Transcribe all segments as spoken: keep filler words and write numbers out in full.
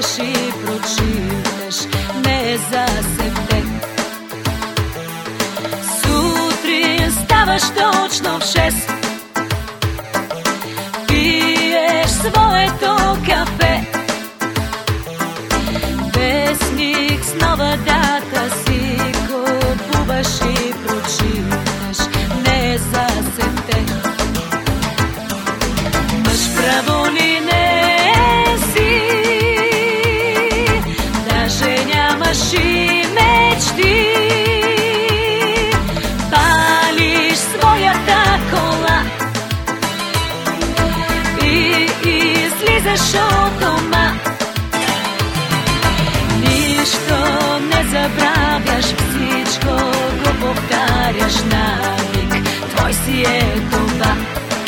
отвориш и прочиташ не за себе. Сутрин ставаш точно в шест, пиеш своето кафе, вестник с нова дата си купуваш и прочиташ не за себе. Мъж право ли не си, даже нямаш и мечти, палиш своята кола и излизаш от дома. Нищо не забравяш, всичко го повтаряш навик, твой си е това.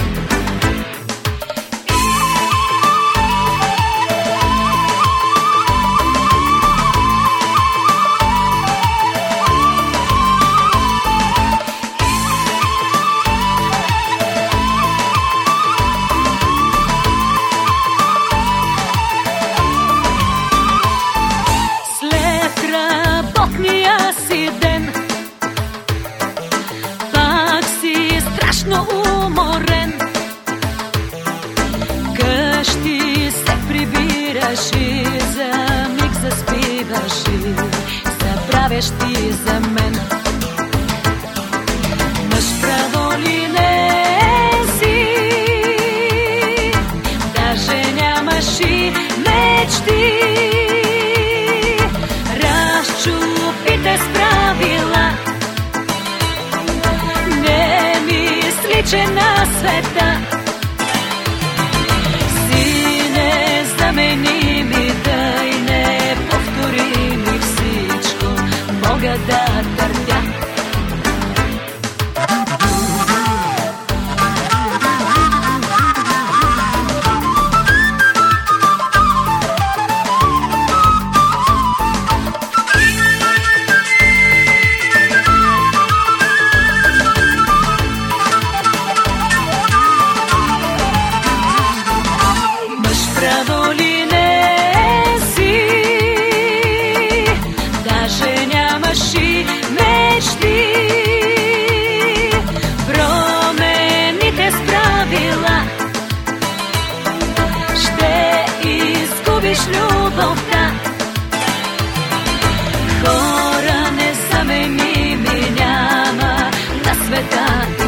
Работния си ден пак си страшно уморен, къщи се прибираш и за миг заспиваш и забравяш ти за мен. Мъж право ли не си, даже нямаш и мечти, разчупите с правила, не мисли, че на света си незаменими, да и неповторими, всичко мога да търпя. Право ли не си, даже нямаш и мечти, промените с правила, ще изгубиш любовта. Хора незаменими няма на света.